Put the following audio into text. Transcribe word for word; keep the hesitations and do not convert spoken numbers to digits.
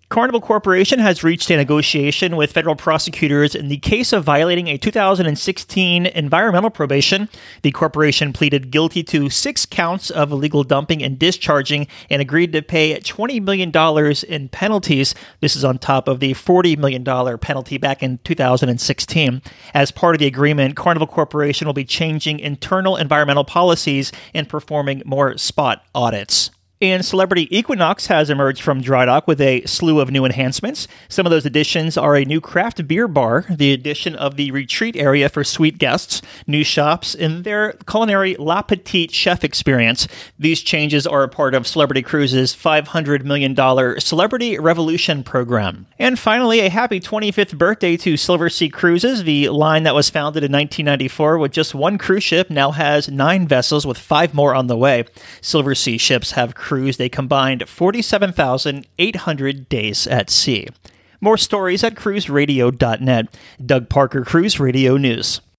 Carnival Corporation has reached a negotiation with federal prosecutors in the case of violating a two thousand sixteen environmental probation. The corporation pleaded guilty to six counts of illegal dumping and discharging and agreed to pay twenty million dollars in penalties. This is on top of the forty million dollars penalty back in two thousand sixteen. As part of the agreement, Carnival Corporation will be changing internal environmental policies and performing more spot audits. And Celebrity Equinox has emerged from dry dock with a slew of new enhancements. Some of those additions are a new craft beer bar, the addition of the retreat area for suite guests, new shops, and their culinary La Petite Chef experience. These changes are a part of Celebrity Cruises' five hundred million dollars Celebrity Revolution program. And finally, a happy twenty-fifth birthday to Silversea Cruises. The line that was founded in nineteen ninety-four with just one cruise ship now has nine vessels with five more on the way. Silversea ships have cruised a combined forty-seven thousand eight hundred days at sea. More stories at cruise radio dot net. Doug Parker, Cruise Radio News.